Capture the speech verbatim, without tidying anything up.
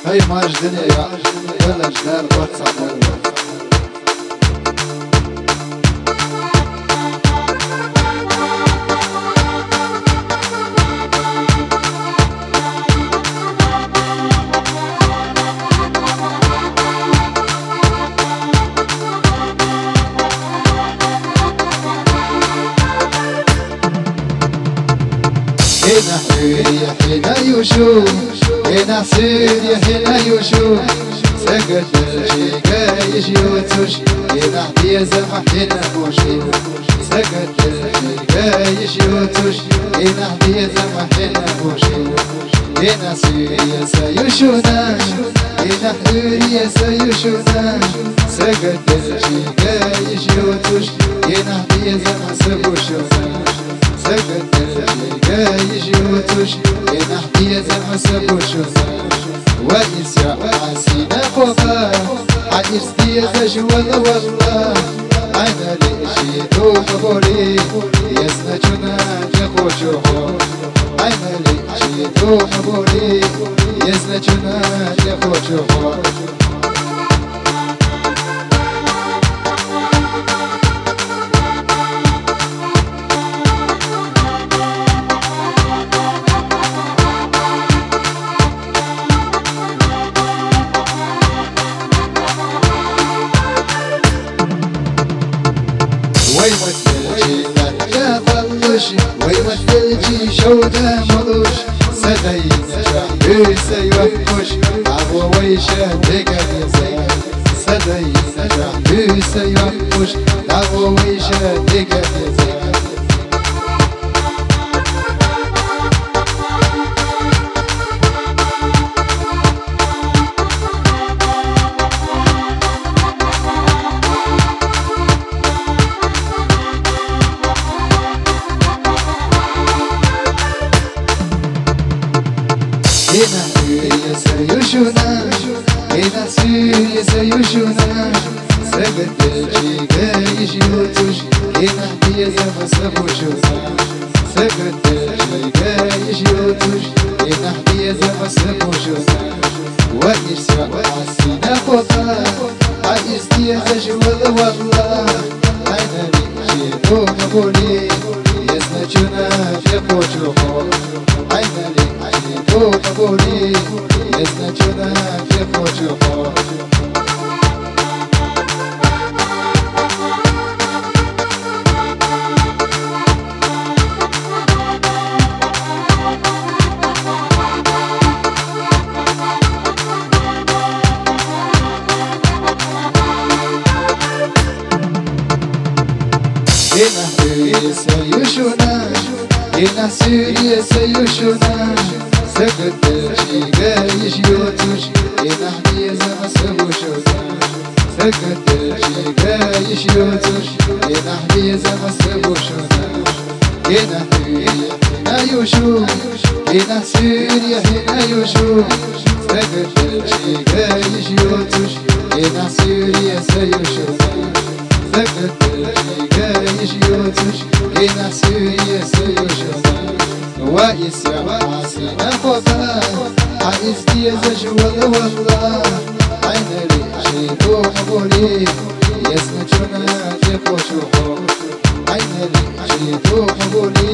هي ماش دنيا ولا جدار واتساب هنا حيري حنا يوشوف هنا حسيري حنا يوشوف سكت الجيكايش يوتوش هنا حدي زمح هنا موشوف سكت الجيكايش يوتوش هنا حدي زمح هنا موشوف هنا سيري سيوشونا هنا حيري سيوشونا سكت الجيكايش يوتوش هنا حدي زمح سبوشونا سكت الجيكايش يوتوش هنا حدي زمح سبوشونا وإسيا عسينا خوفا عيس دي زجوال والله أنا ليشي توقبولي يسنا جنا جخوشوهو أنا ليشي توقبولي يسنا جنا جخوشوهو ويمثلجي لا بلش ويمثلجي شوده ملوش سدين شعبي سيوفش عبو ويشه دقل يزين سدين شعبي سيوفش عبو ويشه دقل يزين هنا سوريا سيوشونا هنا سوريا سيوشونا سكت الجيكايش يوتوش هنا حدي زمح سبوشونا سكت الجيكايش يوتوش هنا حدي زمح سبوشونا وإسرع عسينا خوفا عيس دي زجوال والله أنا ليشي توقبولي يسنا جنا جخوشوهو أنا ليشي توقبولي يسنا جنا جخوشوهو هنا سوريا سيوشونا هنا سوريا سيوشونا سكت الجيكايش يوتوش هنا حدي زمح سبوشونا سكت الجيكايش يوتوش هنا حدي زمح سبوشونا هنا سوريا هنا يوشوف هنا سوريا هنا يوشوف سكت الجيكايش يوتوش هنا سوريا سيوشونا سكت الجيكايش يوتوش هنا سوريا سيوشونا وإسيا عسينا خوفا عيس دي زجوال والله أنا ليشي توقبولي يسنا جنا جخوشوهو أنا ليشي توقبولي